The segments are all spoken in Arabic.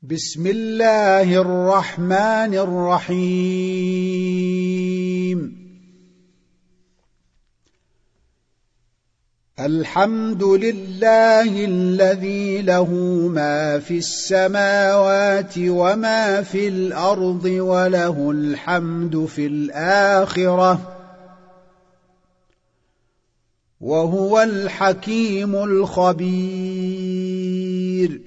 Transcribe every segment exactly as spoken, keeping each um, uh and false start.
بسم الله الرحمن الرحيم. الحمد لله الذي له ما في السماوات وما في الأرض وله الحمد في الآخرة وهو الحكيم الخبير.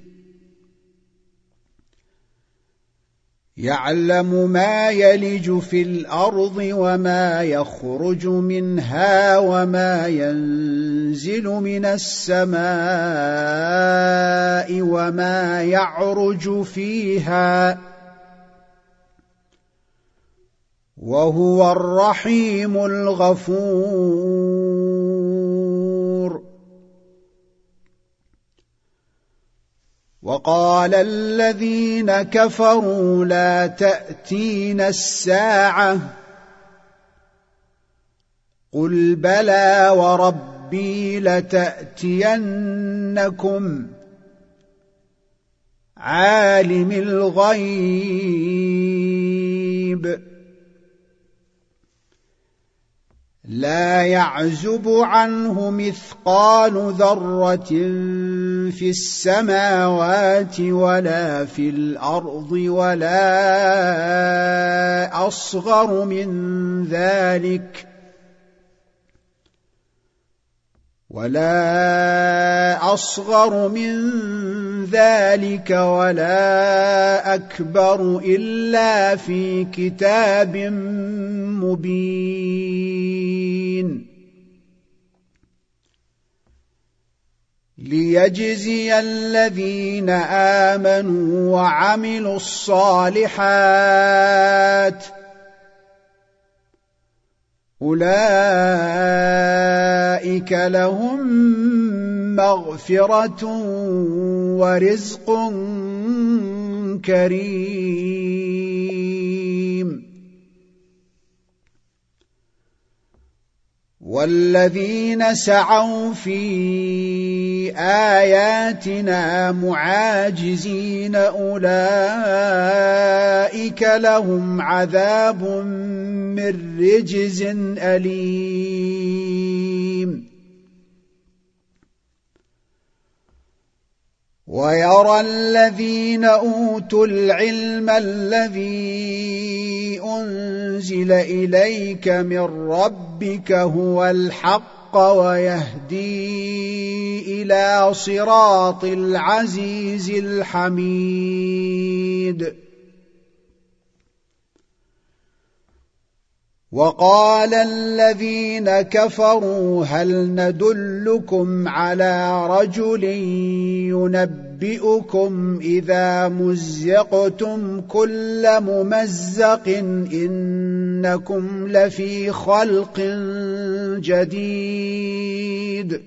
يعلم ما يلج في الأرض وما يخرج منها وما ينزل من السماء وما يعرج فيها وهو الرحيم الغفور. وقال الذين كفروا لا تأتينا الساعة قل بلى وربي لتأتينكم عالم الغيب لا يعزب عنه مثقال ذرة في السماوات ولا في الأرض ولا أصغر من ذلك ولا أصغر من ذلك ولا أكبر إلا في كتاب مبين. ليجزي الذين آمنوا وعملوا الصالحات أولئك لهم مغفرة ورزق كريم. والذين سعوا في آياتنا معاجزين أولئك لهم عذاب من رجز أليم. ويرى الذين أوتوا العلم الذي أنزل إليك من ربك هو الحق ويهدي إلى صراط العزيز الحميد. وقال الذين كفروا هل ندلكم على رجل ينبئكم إذا مزقتم كل ممزق إنكم لفي خلق جديد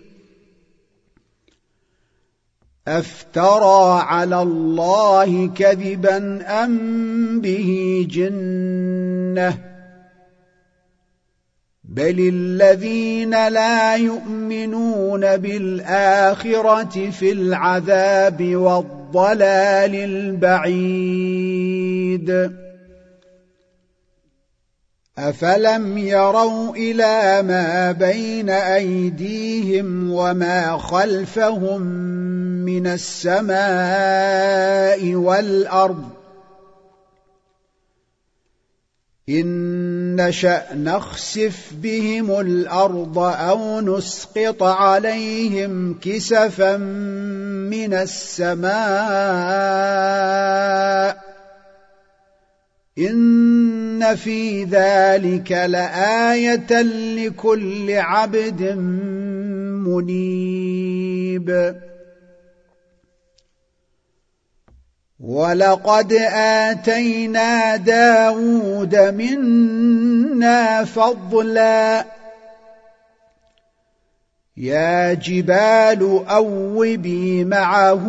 أفترى على الله كذبا أم به جنة بل الذين لا يؤمنون بالآخرة في العذاب والضلال البعيد. أفلم يروا إلى ما بين أيديهم وما خلفهم من السماء والأرض إن نشأ نخسف بهم الأرض أو نسقط عليهم كسفا من السماء إن في ذلك لآية لكل عبد منيب. ولقد آتينا داود منا فضلا يا جبال أوبي معه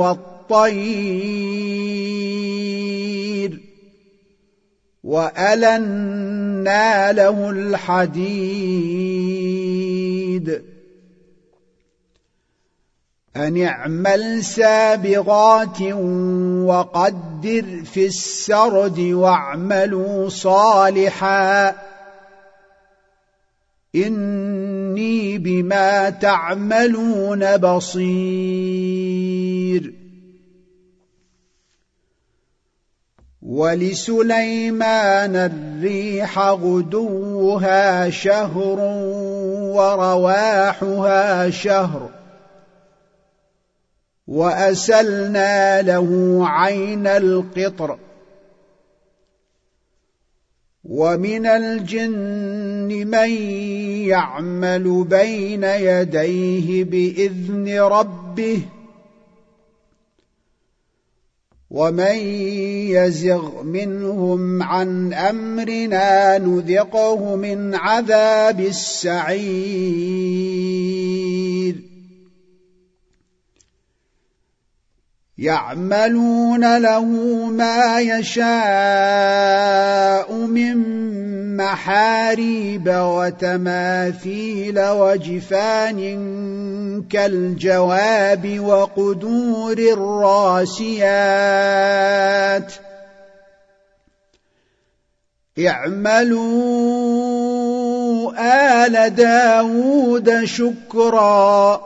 والطير وألنا له الحديد أن اعمل سابغات وقدر في السرد واعملوا صالحا إني بما تعملون بصير. ولسليمان الريح غدوها شهر ورواحها شهر وأسلنا له عين القطر. ومن الجن من يعمل بين يديه بإذن ربه ومن يزغ منهم عن أمرنا نذقه من عذاب السعير. يعملون له ما يشاء من محاريب وتماثيل وجفان كالجواب وقدور الراسيات. اعملوا آل داود شكرا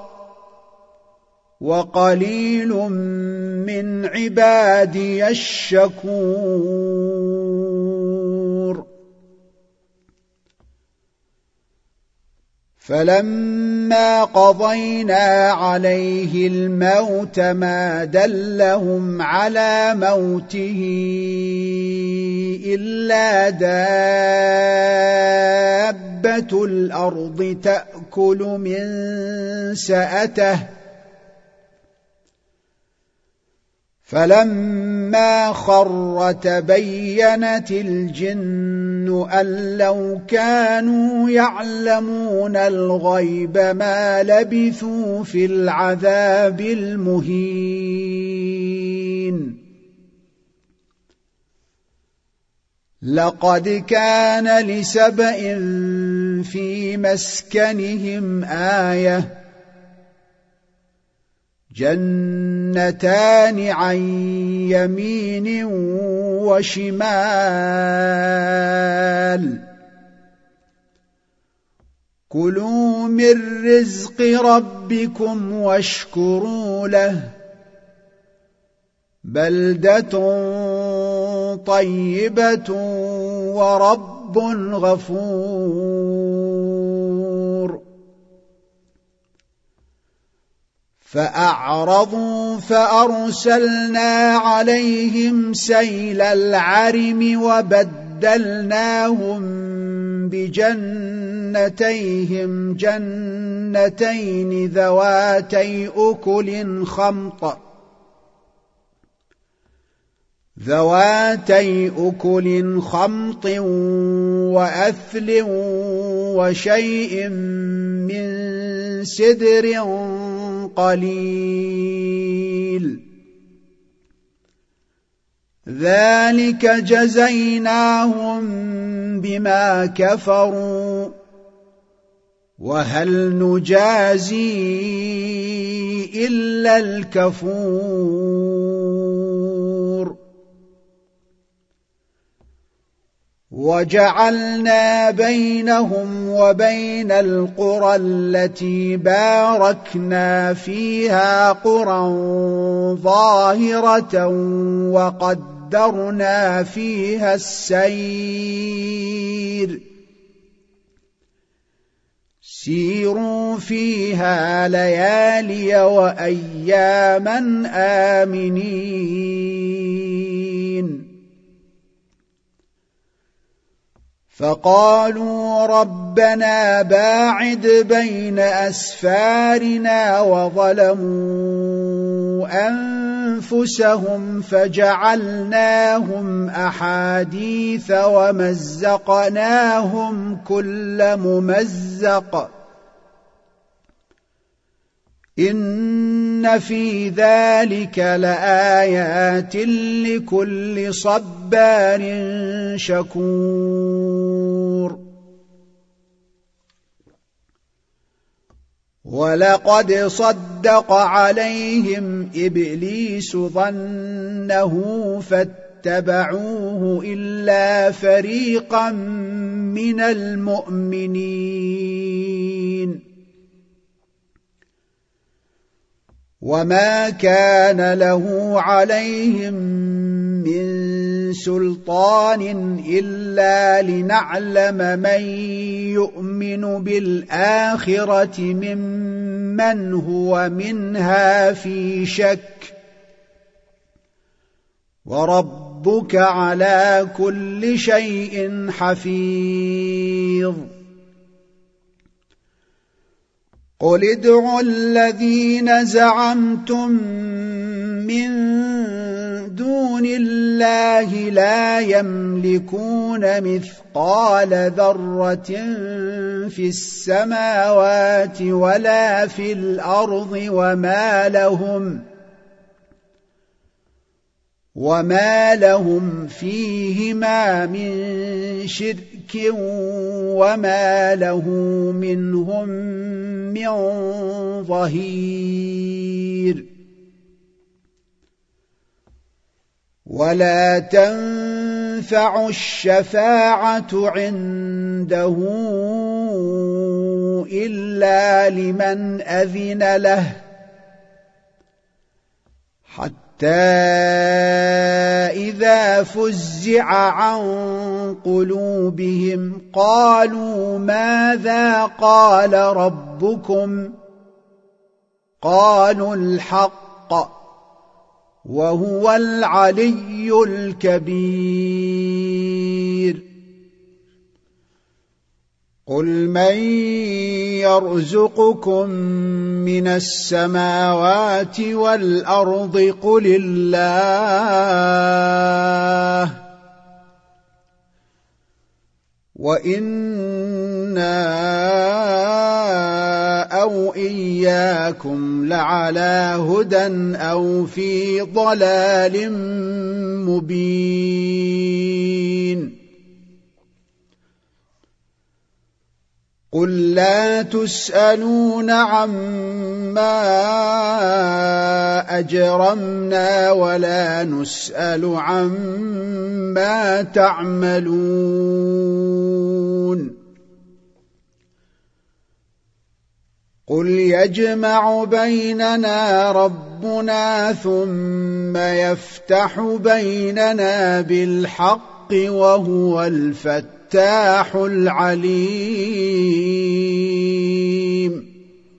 وقليل من عبادي الشكور. فلما قضينا عليه الموت ما دلهم على موته إلا دابة الأرض تأكل من سأته فلما خر تبينت الجن أن لو كانوا يعلمون الغيب ما لبثوا في العذاب المهين. لقد كان لسبإ في مسكنهم آية جنتان عن يمين وشمال كلوا من رزق ربكم واشكروا له بلدة طيبة ورب غفور. فأعرضوا فأرسلنا عليهم سيل العرم وبدلناهم بجنتيهم جنتين ذواتي أكل خمط ذواتي أكل خمط وأثل وشيء من سدر قليل ذلك جزيناهم بما كفروا وهل نجازي إلا الكفور. وجعلنا بينهم وبين القرى التي باركنا فيها قرى ظاهرة وقدرنا فيها السير سيروا فيها ليالي وأياما آمنين. فقالوا ربنا باعد بين أسفارنا وظلموا أنفسهم فجعلناهم أحاديث ومزقناهم كل ممزق إن في ذلك لآيات لكل صبار شكور. ولقد صدق عليهم إبليس ظنه فاتبعوه إلا فريقا من المؤمنين وما كان له عليهم من سلطان إلا لنعلم من يؤمن بالآخرة ممن هو منها في شك وربك على كل شيء حفيظ قل ادعوا الذين زعمتم من دون الله لا يملكون مثقال ذرة في السماوات ولا في الأرض وما لهم وما لهم فيهما من شرك وما له منهم من ظهير ولا تنفع الشفاعة عنده إلا لمن أذن له حتى إذا فزع عن قلوبهم قالوا ماذا قال ربكم قالوا الحق وهو العلي الكبير قل من يرزقكم من السماوات والأرض قل الله وإنا أو إياكم لعلى هدى أو في ضلال مبين قل لا تسألون عما أجرمنا ولا نسأل عما تعملون قل يجمع بيننا ربنا ثم يفتح بيننا بالحق وهو الفتاح العليم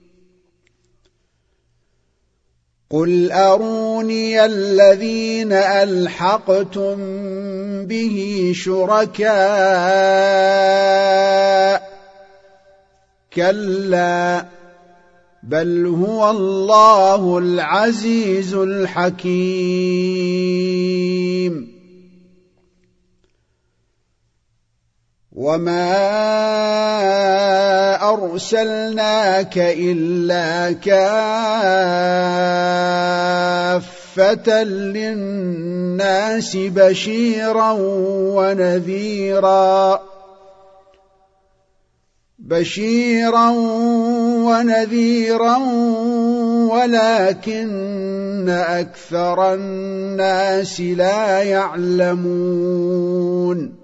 قل أروني الذين ألحقتم به شركاء كلا بل هو الله العزيز الحكيم وما أرسلناك إلا كافة للناس بشيرا ونذيرا بشيرا ونذيرا ولكن أكثر الناس لا يعلمون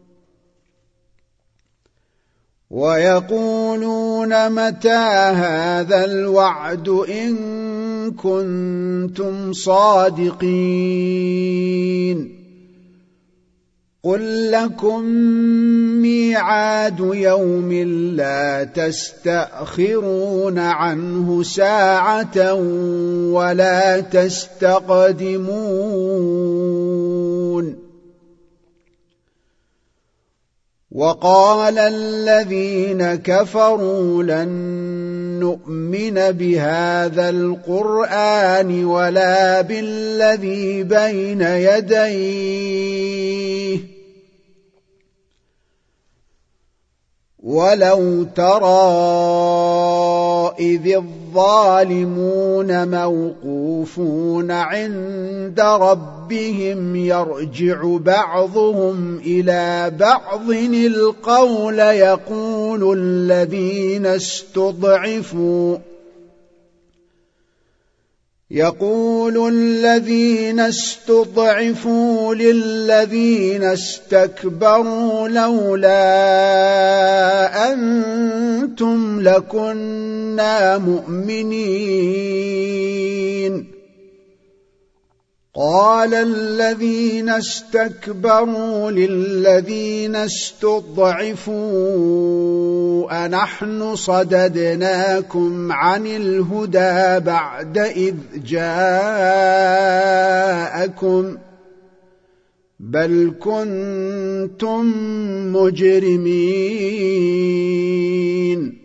ويقولون متى هذا الوعد إن كنتم صادقين قل لكم ميعاد يوم لا تستأخرون عنه ساعة ولا تستقدمون وقال الذين كفروا لن نؤمن بهذا القرآن ولا بالذي بين يديه ولو ترى إذ الظالمون موقوفون عند ربهم يرجع بعضهم إلى بعض القول يقول الذين استضعفوا يقول الذين استضعفوا للذين استكبروا لولا أنتم لكنا مؤمنين قال الذين استكبروا للذين استضعفوا أنحن صددناكم عن الهدى بعد إذ جاءكم بل كنتم مجرمين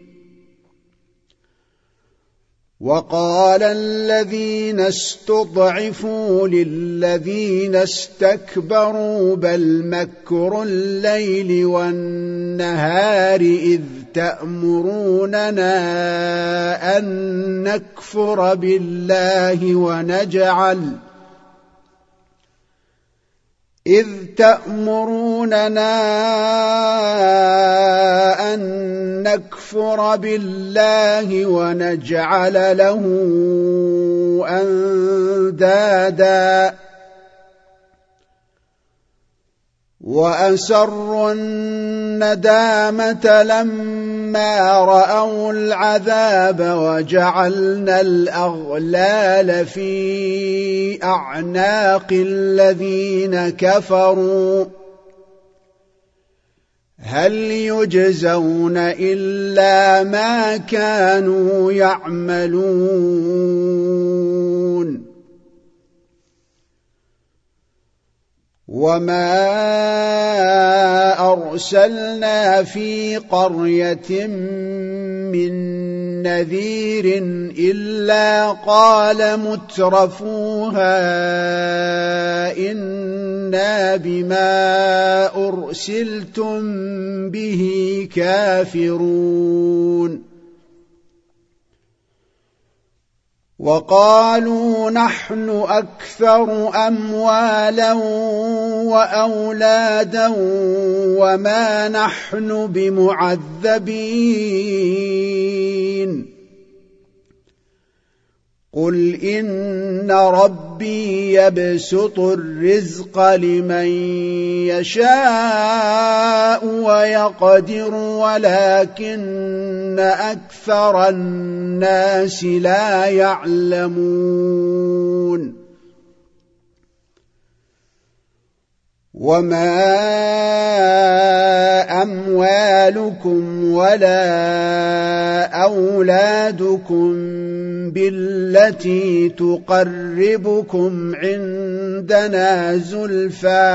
وقال الذين استضعفوا للذين استكبروا بل مكر الليل والنهار إذ تأمروننا أن نكفر بالله ونجعل إذ تأمروننا أن نكفر بالله ونجعل له أندادا وأسروا الندامة لما رأوا العذاب وجعلنا الأغلال في أعناق الذين كفروا هل يجزون إلا ما كانوا يعملون وما أرسلنا في قرية من نذير إلا قال مترفوها إنا بما أرسلتم به كافرون وقالوا نحن أكثر أموالا وأولادا وما نحن بمعذبين قل إن ربي يبسط الرزق لمن يشاء ويقدر ولكن أكثر الناس لا يعلمون وما أموالكم ولا أولادكم بالتي تقربكم عندنا زلفى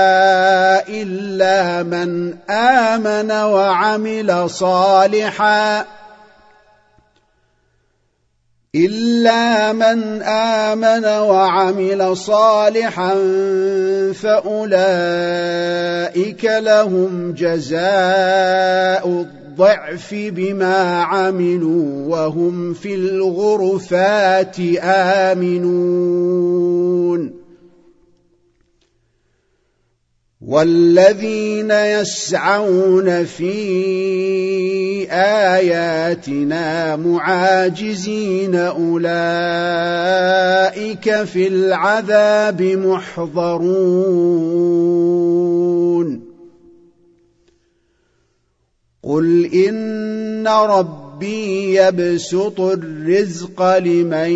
إلا من آمن وعمل صالحا إلا من آمن وعمل صالحا فأولئك لهم جزاء الضعف بما عملوا وهم في الغرفات آمنون والذين يسعون في آياتنا معاجزين أولئك في العذاب محضرون قل إن ربي يبسط الرزق لمن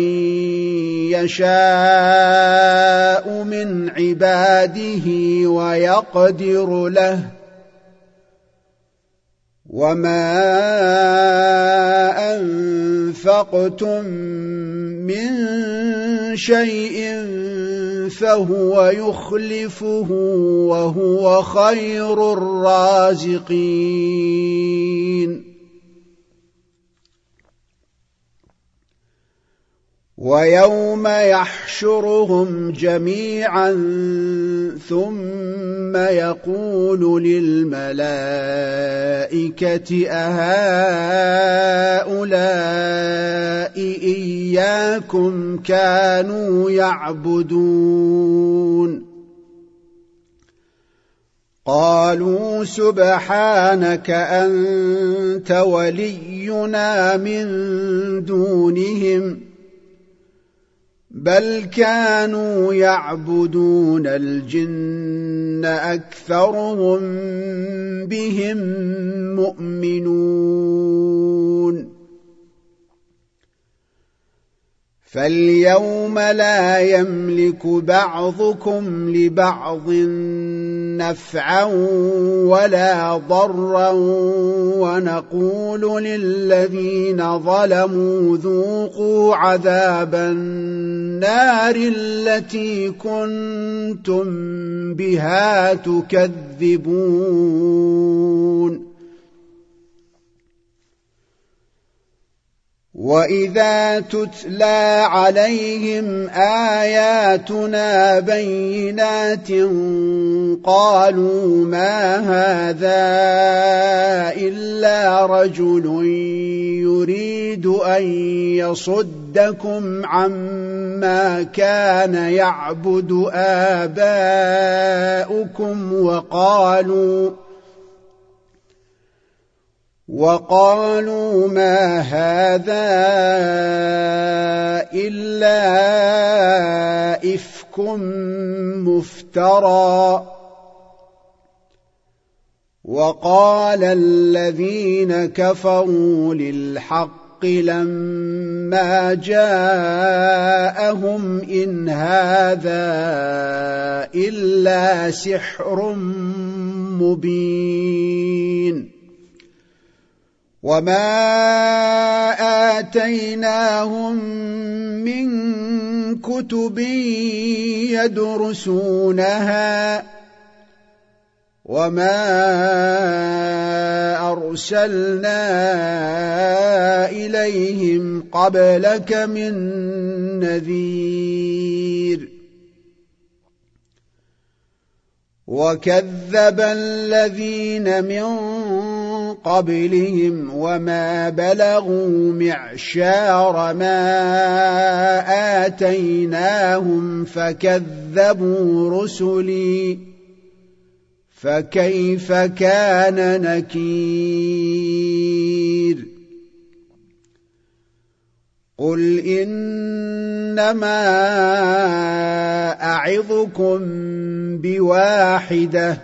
يشاء من عباده ويقدر له وما أنفقتم من شيء فهو يخلفه وهو خير الرازقين ويوم يحشرهم جميعا ثم يقول للملائكة أهؤلاء إياكم كانوا يعبدون قالوا سبحانك أنت ولينا من دونهم بل كانوا يعبدون الجن أكثرهم بهم مؤمنون فاليوم لا يملك بعضكم لبعض نفعا ولا ضرا ونقول للذين ظلموا ذوقوا عذاب النار التي كنتم بها تكذبون وإذا تتلى عليهم آياتنا بينات قالوا ما هذا إلا رجل يريد أن يصدكم عما كان يعبد آباؤكم وقالوا وقالوا ما هذا إلا إفك مفترى وقال الذين كفروا للحق لما جاءهم إن هذا إلا سحر مبين وما آتيناهم من كتب يدرسونها وما أرسلنا إليهم قبلك من نذير وكذب الذين من قبلهم وما بلغوا معشار ما آتيناهم فكذبوا رسلي فكيف كان نكير قل إنما أعظكم بواحدة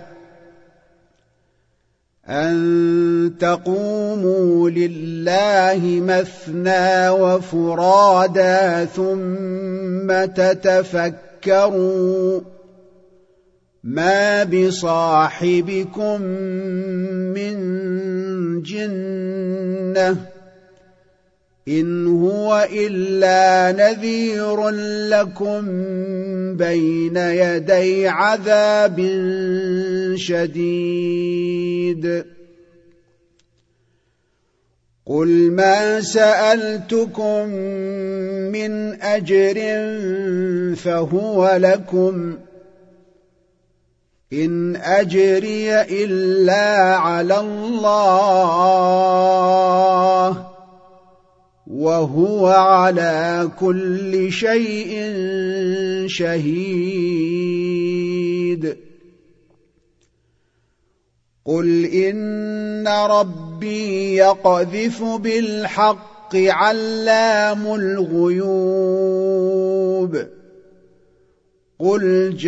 أن تقوموا لله مثنى وفرادا ثم تتفكروا ما بصاحبكم من جنة إن هو إلا نذير لكم بين يدي عذاب شديد قل ما سألتكم من أجر فهو لكم إن أجري إلا على الله وهو على كل شيء شهيد قل إن ربي يقذف بالحق علام الغيوب قل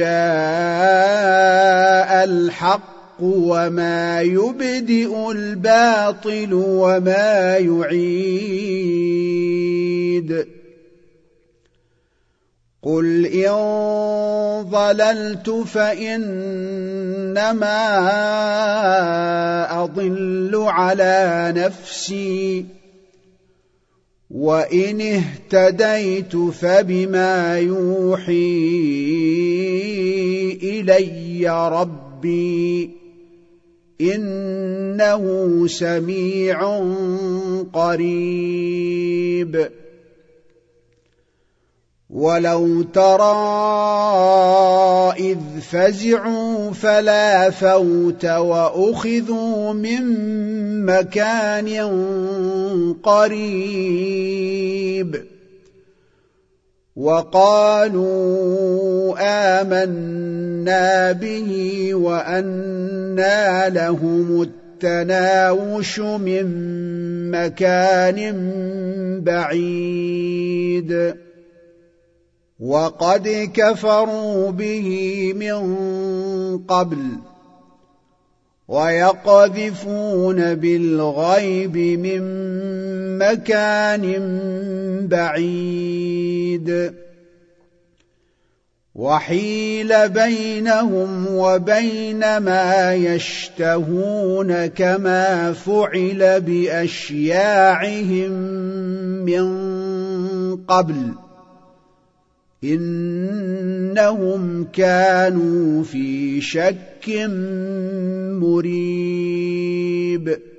جاء الحق وما يبدئ الباطل وما يعيد قل إن ضللت فإنما أضل على نفسي وإن اهتديت فبما يوحي إلي ربي إنه سميع قريب ولو ترى إذ فزعوا فلا فوت وأخذوا من مكان قريب وقالوا آمنا به وأنى لهم التناوش من مكان بعيد وقد كفروا به من قبل ويقذفون بالغيب من مكان بعيد وحيل بينهم وبين ما يشتهون كما فعل بأشياعهم من قبل إنهم كانوا في شك مريب